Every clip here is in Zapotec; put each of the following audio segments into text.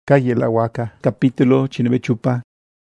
Calle La Huaca, capítulo Chinebechupa.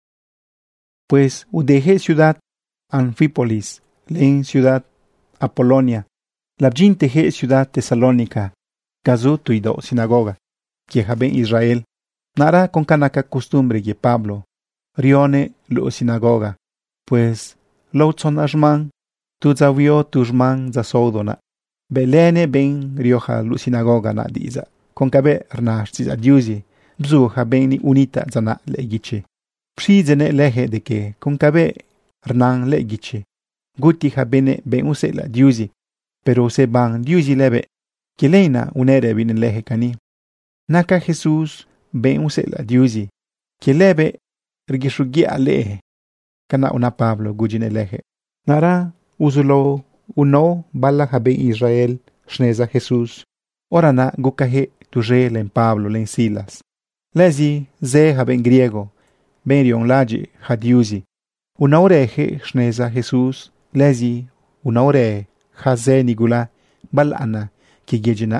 Pues udeje ciudad Anfípolis, len ciudad Apolonia, labjinteje ciudad Tesalónica, gazu tuido sinagoga, queja ben Israel, nara con canaca costumbre ye Pablo, rione lo sinagoga, pues loutson ashman, tu zavio tushman zasodona, belene ben rioja lo sinagoga na diza, con cabe rnash ziza diuzi, bzu habeni unita zana legiche. Prizene lehe de que con cabe rnan legiche. Guti habene ben usela diuzi, pero se ban diuzi lebe, que leina unere bin lehe cani. Naka Jesus ben usela diuzi, que lebe rgishugia lehe. Kana una Pablo gujine lehe. Nara uzulo uno bala haben Israel shneza Jesus. Orana gukahe tuje len Pablo len Silas. Lezi ze haben griego, ben rion laji hadiuzi. Una oreje shneza Jesus, lezi una ore haze nigula balana ki gejina.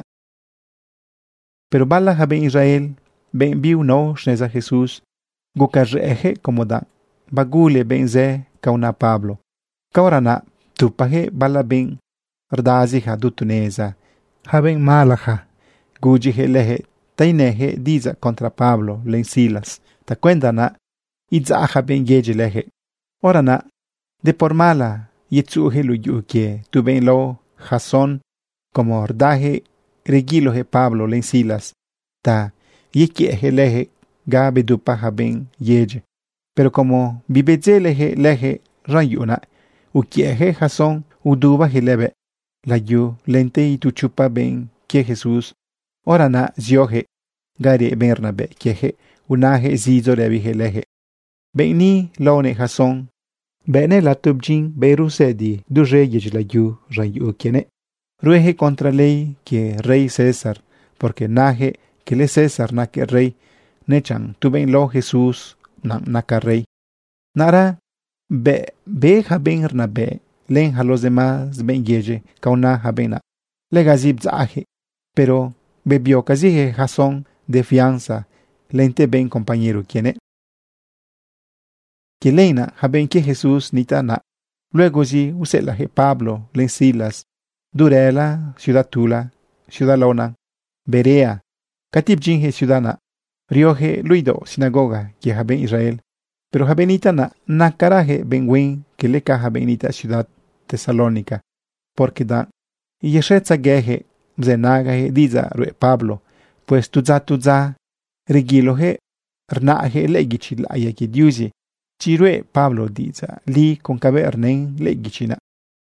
Pero bala haben Israel, ben biu no shneza Jesus, gukarreje como da, bagule ben ze kauna Pablo. Kaurana tupahe bala ben rdazi hadutuneza, haben malaha, gujihe lehe, tainehe diza contra Pablo len Silas, ta cuendana idzaha ben yeje lehe. Orana, de por mala, yetsuhe lu yukie, tu ben lo Jason, como ordaje regilohe Pablo len Silas, ta yekiehe lehe gabe dupaha ben yeje. Pero como bibedze lehe rayuna, ukiehe Jason uduba helebe, la yu lente y tu chupa ben que Jesús. Orana ziohe, gari Bernabe, queje, unaje zizo revihe lehe. Beni lone Jason, bene la tubjin berusedi, du reyes la yu, rayu kiene. Rueje contra ley que rey César, porque naje que le César na que rey, nechan tu ben lo Jesús, na ka rey. Nara, beja Bernabe, len a los demás ben yeje, kauna habena, legazib zahe, pero bebió casi Jason de fianza, lente ben compañero quien que leina haben que Jesús nitana. Luego si usela he Pablo, len Silas, Durela, ciudad Tula, ciudad Lona, Berea, Katib jinge ciudadana, Rioje Luido, sinagoga, que haben Israel, pero haben nitana, nakaraje ben wen, que le caja benita ciudad Tesalónica, porque da, y yeshetza geje, Zenagahe diza rue Pablo, pues tuza, regilohe, rnahe legichi la ayaki diuzi, chirue Pablo diza, li con cabe arnen legichina.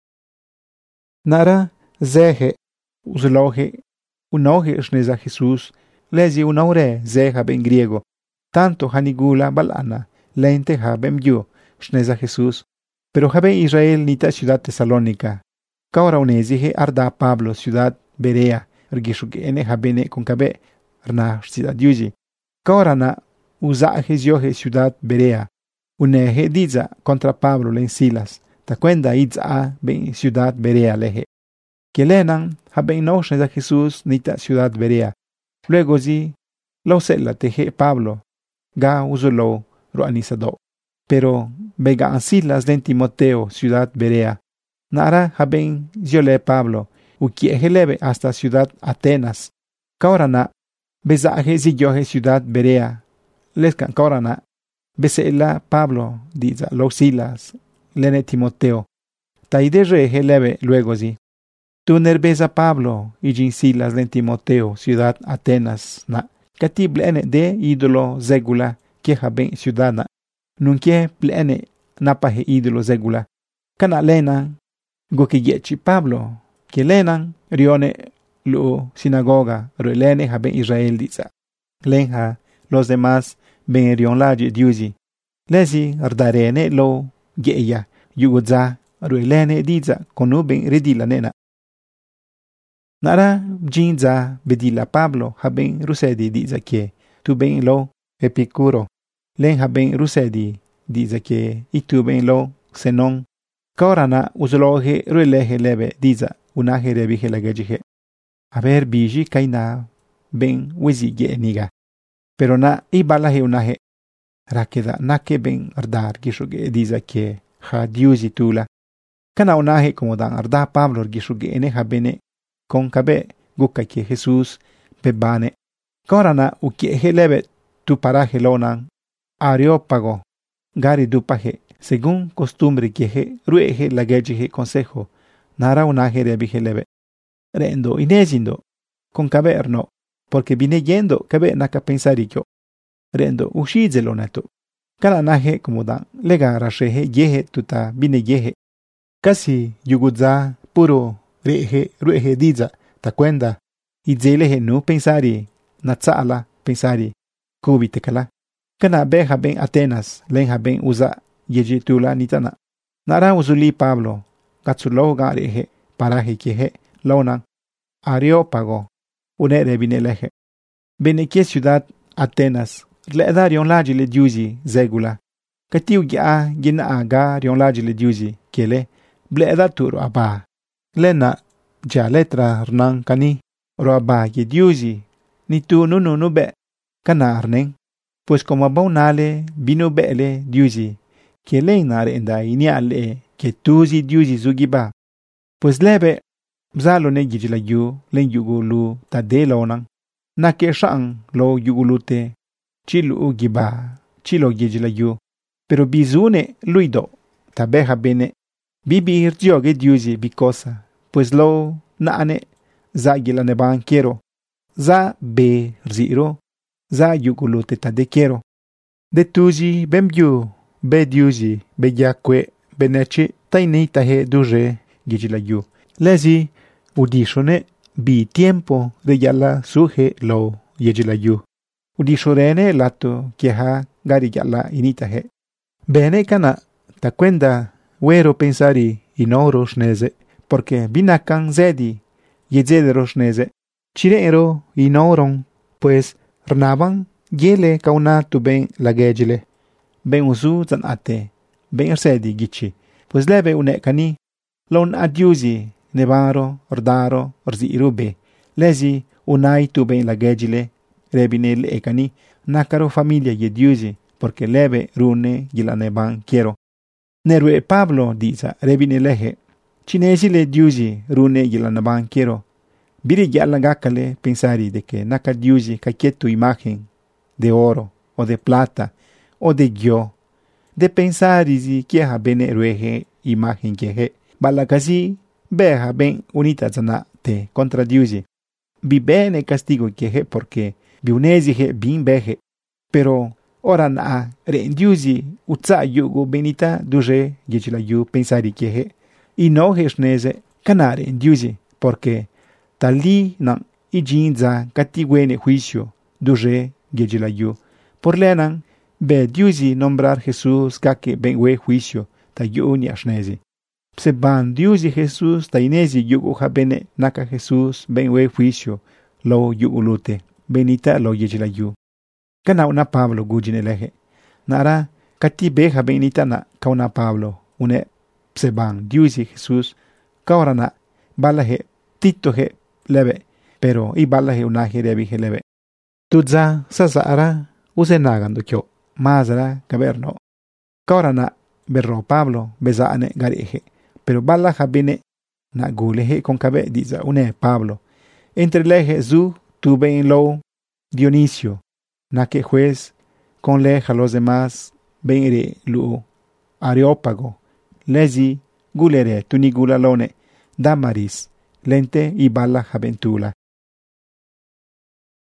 Nara, zehe, uzlohe, unohe shneza Jesus, lezi unaure zeha ben griego, tanto hanigula balana, lente habem yu, shneza Jesus, pero habe Israel nita ciudad Tesalónica, kaura unezihe arda Pablo ciudad Berea, rgishugene habene con cabe, rna ciudad yuzi. Kaurana uzaje zioje ciudad Berea, uneje diza contra Pablo len Silas, ta cuenda idza ben ciudad Berea leje. Que lenan haben noche de Jesús nita ciudad Berea. Luego zi, lo sela teje Pablo, ga uzulo roanisado. Pero bega Silas len Timoteo ciudad Berea. Nara haben ziole Pablo, ukieje leve hasta ciudad Atenas. Kaurana, bezaje zilloje ciudad Berea. Lescan kaurana, besela Pablo, diza lo Silas, lene Timoteo. Taide reje leve luego zi. Tu nerbeza Pablo, y jin Silas len Timoteo, ciudad Atenas, na. Katib lene de ídolo zegula, queja ben ciudadana. Nunque plene napaje ídolo zegula. Kana lena, gokiyechi Pablo, que lenan rione lo sinagoga relene haben Israel diza. Lenha los demás ben rion laji diuzi. Lezi ardarene lo geya yugodza relene diza konu ben redila nena. Nara jinza bedila Pablo haben rusedi diza que tu ben lo epicuro. Len haben rusedi diza que y tu ben lo senon. Kaurana uzlohe relehe leve diza unahe rebihe lagajihe. A ver biji kaina ben wizi ge niga. pero na ibalahe unahe rakeda nake ben ardar gishuge diza ke ha diusi tula. Kana unahe como dan arda Pablo gishuge ene ha bene con kabe guka ke Jesus bebane. Korana ukie lebe tu paraje lonan Areópago gari dupaje según costumbre que rueje la geje consejo nara unaje rebije lebe rendo inezindo con caverno porque vine yendo cabe naka pensari yo rendo ushizelo neto kana naje como dan lega rasheje yeje tuta vine yeje casi yugudza puro reje rueje diza ta cuenda idzeleje no pensari natsala pensari kubitekala kana beja ben Atenas lenja ben uza yejitula nitana nara uzuli Pablo gatsulo gareje paraje keje lonan Areópago unere bineleje bene que ciudad Atenas le darion lagile diusi zegula katiu ya gina aga rion lagile diusi kele ble datur aba lena ja letra rnan kani ro aba ye diusi ni tu no be kana arnen pues como abonale vino bele diusi que le nare enda iniale que tuzi diusi zugiba pues lebe bzalo ne gijila yu len yugulu ta de lonan na ke shan lo yugulute chilu giba chilo gijila yu pero bizune luido tabeja bene bibir joge diusi bikosa pues lo naane za gila ne banquero za be ziro za yugulute ta de quiero de tuzi bembyu be diusi be yakwe benechi tainita he duje gijila yu lezi udishone bi tiempo de yala suje lo yejila yu udishorene lato kieha gari yala inita he bene kana ta cuenda wero pensari inoro shneze porque binakan zedi yezedero shneze chirero inoron pues rnaban yele kauna tu ben lagejile ben uzu zan ate ben sedi gichi pues lebe unekani lon adiusi nevaro ordaro orzirube lezi unai tu ben lagejile rebine lekani nakaro familia ye diusi porque lebe rune gilaneban quiero nerwe Pablo diza rebine leje chinesi le diusi rune gilaneban quiero biri yala gakale pensari de que naka diusi kakietu imagen de oro o de plata o de gyo de pensari si kieha bene rueje imagen keje balakasi beja ben unita zana te contra diusi bi bene castigo keje porque bi unesi he bin beje pero ora na re diusi utsa yugo benita duje gechila yu pensari keje y no hesneze canare diusi porque tali nan ijinza katigwene juicio duje gechila yu por lenan be diusi nombrar Jesús kake benwe juicio ta yu ni asnezi se ban diusi Jesús ta inezi yugo habene naka Jesús benwe juicio lo yugulute benita lo yechila yu kana una Pablo gujine leje nara kati beja benita na kauna Pablo une se ban diusi Jesús kaurana balaje tito he lebe pero i balaje unaje rebije lebe tudza sazara use nagando kyo mazara caverno kaurana berro Pablo bezane gareje pero balaja bene na guleje con cabe diza une Pablo entre leje zu tuve en lo Dionisio na que juez con leja los demás benere lu Areópago lezi gulere tunigulalone Damaris lente y bala javentula